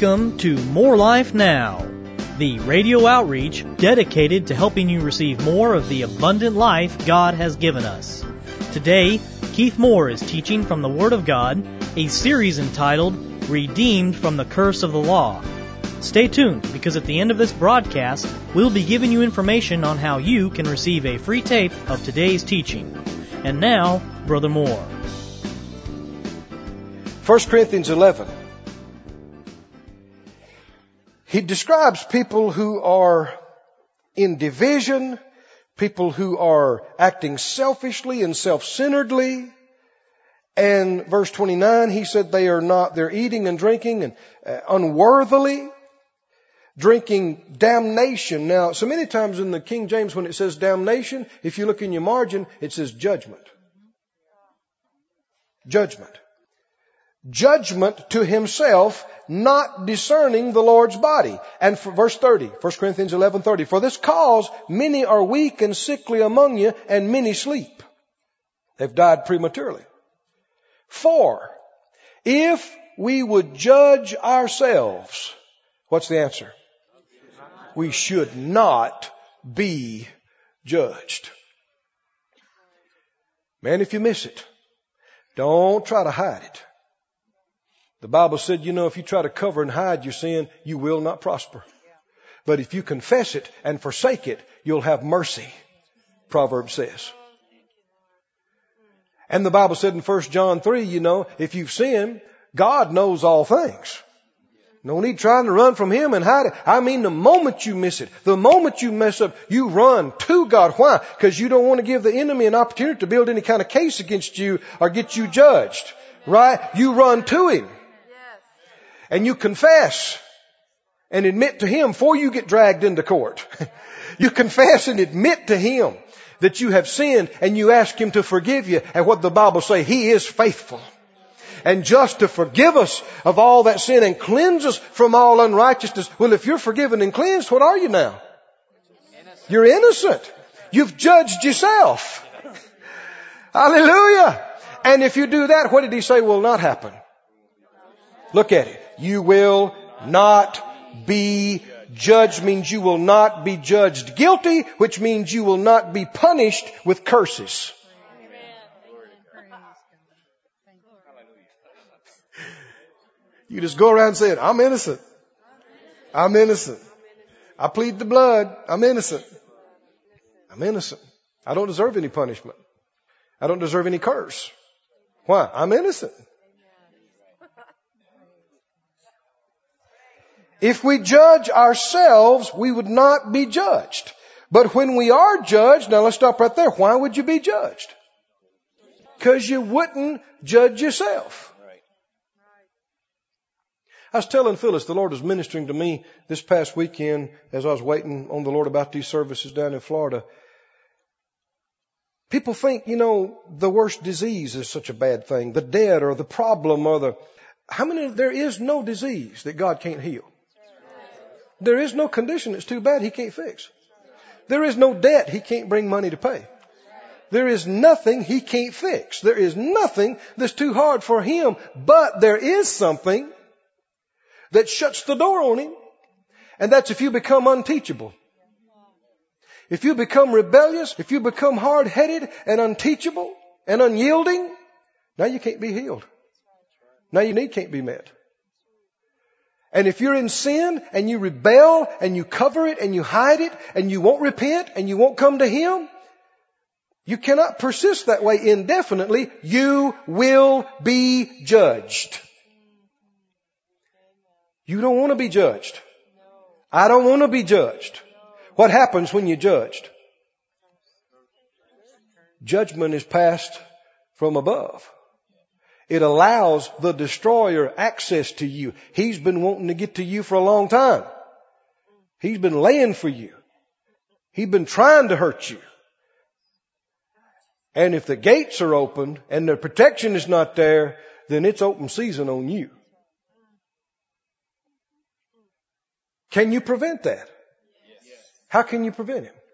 Welcome to More Life Now, the radio outreach dedicated to helping you receive more of the abundant life God has given us. Today, Keith Moore is teaching from the Word of God, a series entitled Redeemed from the Curse of the Law. Stay tuned, because at the end of this broadcast, we'll be giving you information on how you can receive a free tape of today's teaching. And now, Brother Moore. 1 Corinthians 11. He describes people who are in division, people who are acting selfishly and self-centeredly. And verse 29, he said they're eating and drinking and unworthily, drinking damnation. Now, so many times in the King James when it says damnation, if you look in your margin, it says judgment. Judgment. Judgment to himself, not discerning the Lord's body. And for verse 30, 1 Corinthians 11:30, for this cause many are weak and sickly among you, and many sleep. They've died prematurely. For if we would judge ourselves, what's the answer? We should not be judged. Man, if you miss it, don't try to hide it. The Bible said, if you try to cover and hide your sin, you will not prosper. But if you confess it and forsake it, you'll have mercy, Proverbs says. And the Bible said in 1 John 3, if you've sinned, God knows all things. No need trying to run from Him and hide it. I mean, the moment you miss it, the moment you mess up, you run to God. Why? Because you don't want to give the enemy an opportunity to build any kind of case against you or get you judged. Right? You run to Him. And you confess and admit to Him before you get dragged into court. You confess and admit to Him that you have sinned, and you ask Him to forgive you. And what the Bible says, He is faithful and just to forgive us of all that sin and cleanse us from all unrighteousness. Well, if you're forgiven and cleansed, what are you now? Innocent. You're innocent. You've judged yourself. Hallelujah. And if you do that, what did He say will not happen? Look at it. You will not be judged means you will not be judged guilty, which means you will not be punished with curses. You just go around saying, I'm innocent. I'm innocent. I plead the blood. I'm innocent. I'm innocent. I don't deserve any punishment. I don't deserve any curse. Why? I'm innocent. If we judge ourselves, we would not be judged. But when we are judged, now let's stop right there. Why would you be judged? Because you wouldn't judge yourself. I was telling Phyllis, the Lord was ministering to me this past weekend as I was waiting on the Lord about these services down in Florida. People think, the worst disease is such a bad thing. The dead or the problem or there is no disease that God can't heal. There is no condition that's too bad He can't fix. There is no debt He can't bring money to pay. There is nothing He can't fix. There is nothing that's too hard for Him. But there is something that shuts the door on Him. And that's if you become unteachable. If you become rebellious, if you become hard-headed and unteachable and unyielding, now you can't be healed. Now your need can't be met. And if you're in sin and you rebel and you cover it and you hide it and you won't repent and you won't come to Him, you cannot persist that way indefinitely. You will be judged. You don't want to be judged. I don't want to be judged. What happens when you're judged? Judgment is passed from above. It allows the destroyer access to you. He's been wanting to get to you for a long time. He's been laying for you. He's been trying to hurt you. And if the gates are open and the protection is not there, then it's open season on you. Can you prevent that? How can you prevent it?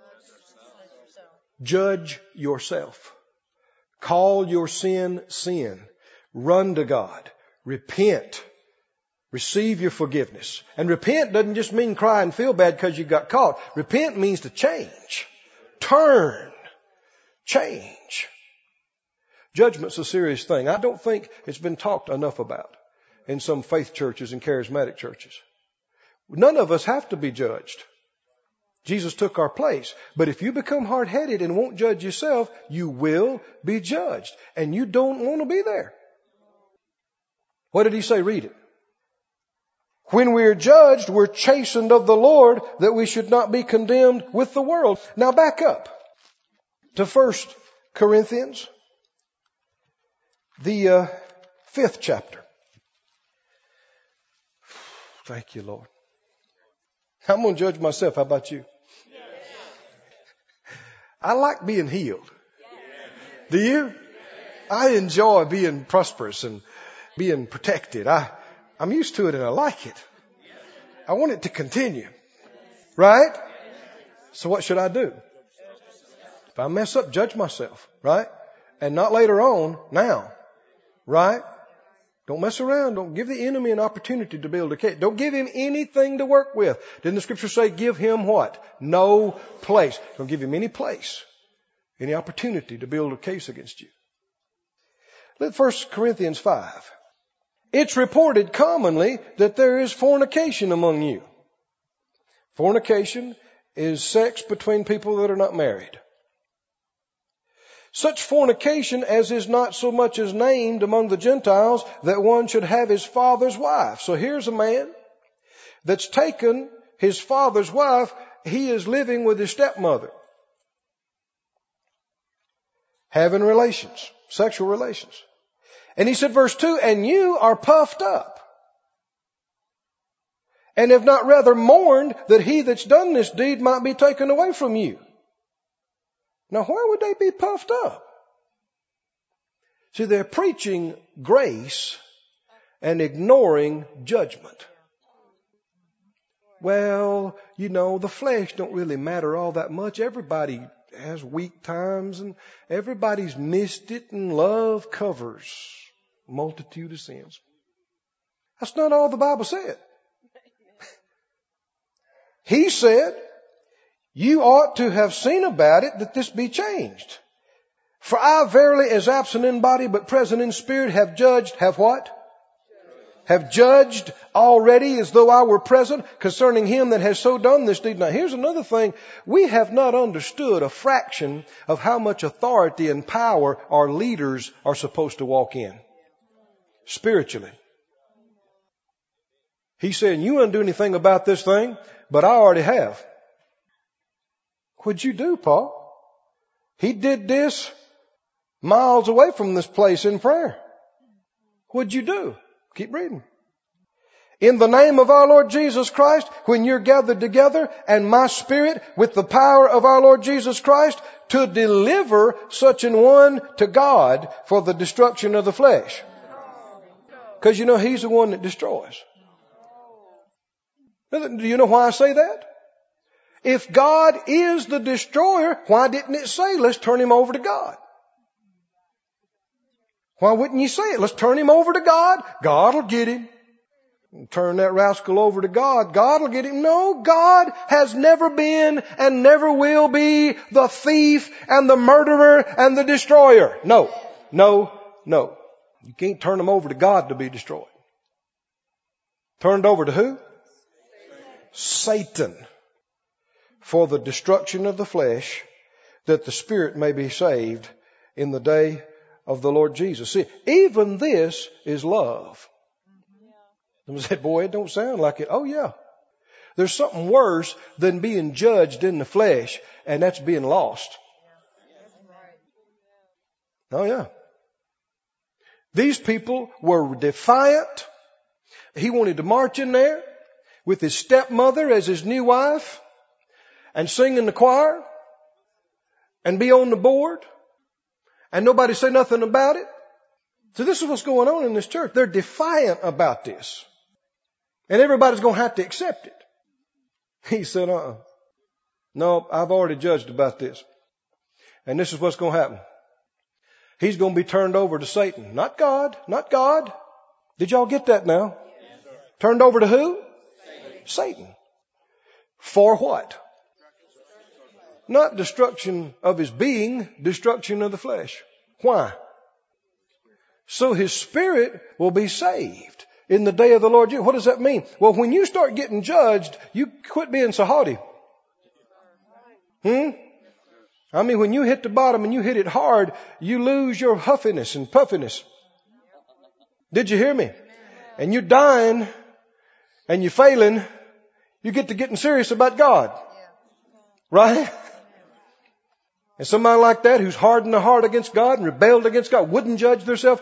Judge yourself. Call your sin, sin. Run to God. Repent. Receive your forgiveness. And repent doesn't just mean cry and feel bad because you got caught. Repent means to change. Turn. Change. Judgment's a serious thing. I don't think it's been talked enough about in some faith churches and charismatic churches. None of us have to be judged. Jesus took our place. But if you become hard-headed and won't judge yourself, you will be judged. And you don't want to be there. What did he say? Read it. When we are judged, we're chastened of the Lord, that we should not be condemned with the world. Now back up to 1 Corinthians, the 5th chapter. Thank you, Lord. I'm going to judge myself. How about you? I like being healed. Do you? I enjoy being prosperous and being protected. I'm used to it and I like it. I want it to continue. Right? So what should I do? If I mess up, judge myself. Right? And not later on, now. Right? Don't mess around. Don't give the enemy an opportunity to build a case. Don't give him anything to work with. Didn't the scripture say give him what? No place. Don't give him any place, any opportunity to build a case against you. Look at 1 Corinthians 5. It's reported commonly that there is fornication among you. Fornication is sex between people that are not married. Such fornication as is not so much as named among the Gentiles, that one should have his father's wife. So here's a man that's taken his father's wife. He is living with his stepmother. Having relations, sexual relations. And he said, verse 2, and you are puffed up, and have not rather mourned that he that's done this deed might be taken away from you. Now, why would they be puffed up? See, they're preaching grace and ignoring judgment. Well, the flesh don't really matter all that much. Everybody has weak times and everybody's missed it, and love covers a multitude of sins. That's not all the Bible said. He said, you ought to have seen about it that this be changed. For I verily, as absent in body but present in spirit, have judged, have what? Have judged already as though I were present concerning him that has so done this deed. Now here's another thing. We have not understood a fraction of how much authority and power our leaders are supposed to walk in. Spiritually. He's saying, you won't do anything about this thing, but I already have. What'd you do, Paul? He did this miles away from this place in prayer. What'd you do? Keep reading. In the name of our Lord Jesus Christ, when you're gathered together, and my spirit with the power of our Lord Jesus Christ, to deliver such an one to God for the destruction of the flesh. Because he's the one that destroys. Do you know why I say that? If God is the destroyer, why didn't it say, let's turn him over to God? Why wouldn't you say it? Let's turn him over to God. God will get him. Turn that rascal over to God. God will get him. No, God has never been and never will be the thief and the murderer and the destroyer. No. You can't turn him over to God to be destroyed. Turned over to who? Satan. For the destruction of the flesh, that the spirit may be saved in the day of the Lord Jesus. See, even this is love. Someone said, boy, it don't sound like it. Oh yeah. There's something worse than being judged in the flesh, and that's being lost. Oh yeah. These people were defiant. He wanted to march in there with his stepmother as his new wife, and sing in the choir, and be on the board, and nobody say nothing about it. So this is what's going on in this church. They're defiant about this. And everybody's going to have to accept it. He said, no, I've already judged about this. And this is what's going to happen. He's going to be turned over to Satan. Not God. Did y'all get that now? Turned over to who? Satan. For what? Not destruction of his being, destruction of the flesh. Why? So his spirit will be saved in the day of the Lord. What does that mean? Well, when you start getting judged, you quit being so haughty. I mean, when you hit the bottom and you hit it hard, you lose your huffiness and puffiness. Did you hear me? And you're dying and you're failing, you get to getting serious about God. Right? And somebody like that who's hardened their heart against God and rebelled against God, wouldn't judge themselves,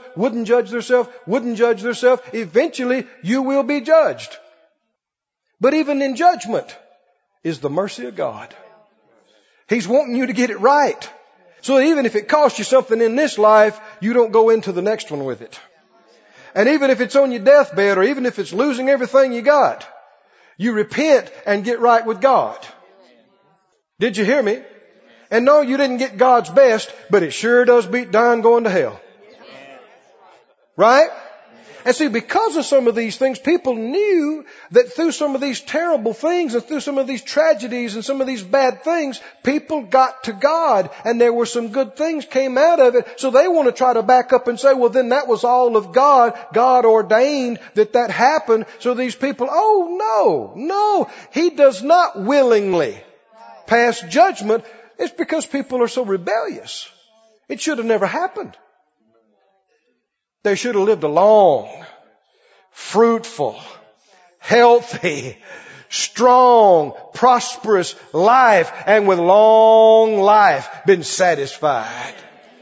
eventually you will be judged. But even in judgment is the mercy of God. He's wanting you to get it right. So even if it costs you something in this life, you don't go into the next one with it. And even if it's on your deathbed, or even if it's losing everything you got, you repent and get right with God. Did you hear me? And no, you didn't get God's best, but it sure does beat dying going to hell. Right? And see, because of some of these things, people knew that through some of these terrible things and through some of these tragedies and some of these bad things, people got to God and there were some good things came out of it. So they want to try to back up and say, well, then that was all of God. God ordained that happened. So these people, oh, no, He does not willingly pass judgment. It's because people are so rebellious. It should have never happened. They should have lived a long, fruitful, healthy, strong, prosperous life, and with long life been satisfied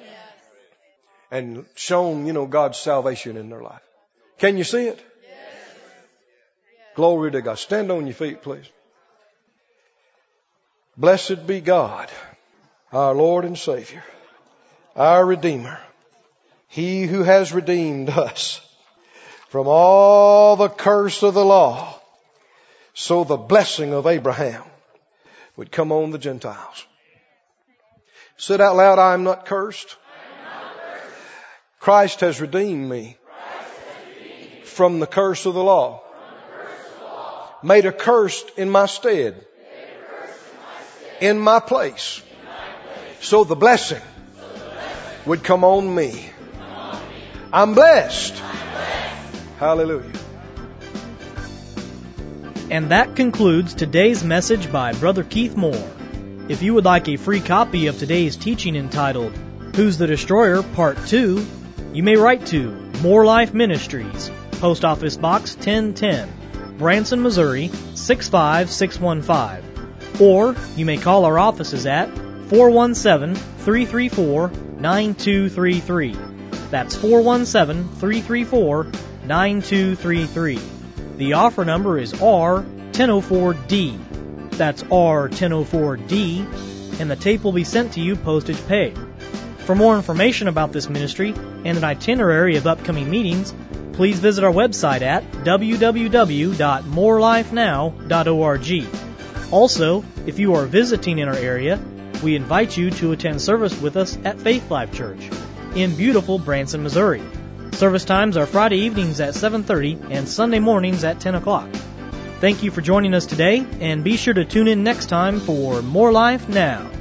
and shown, God's salvation in their life. Can you see it? Glory to God. Stand on your feet, please. Blessed be God, our Lord and Savior, our Redeemer. He who has redeemed us from all the curse of the law, so the blessing of Abraham would come on the Gentiles. Said out loud, I am not cursed. Christ has redeemed me from the curse of the law. Made a curse in my stead. In my place. So the blessing would come on me. I'm blessed. Hallelujah. And that concludes today's message by Brother Keith Moore. If you would like a free copy of today's teaching entitled, Who's the Destroyer? Part 2, you may write to More Life Ministries, Post Office Box 1010, Branson, Missouri 65615. Or you may call our offices at 417-334-9233. That's 417-334-9233. The offer number is R1004D. That's R1004D, and the tape will be sent to you postage paid. For more information about this ministry and an itinerary of upcoming meetings, please visit our website at www.morelifenow.org. Also, if you are visiting in our area, we invite you to attend service with us at Faith Life Church in beautiful Branson, Missouri. Service times are Friday evenings at 7:30 and Sunday mornings at 10 o'clock. Thank you for joining us today, and be sure to tune in next time for More Life Now.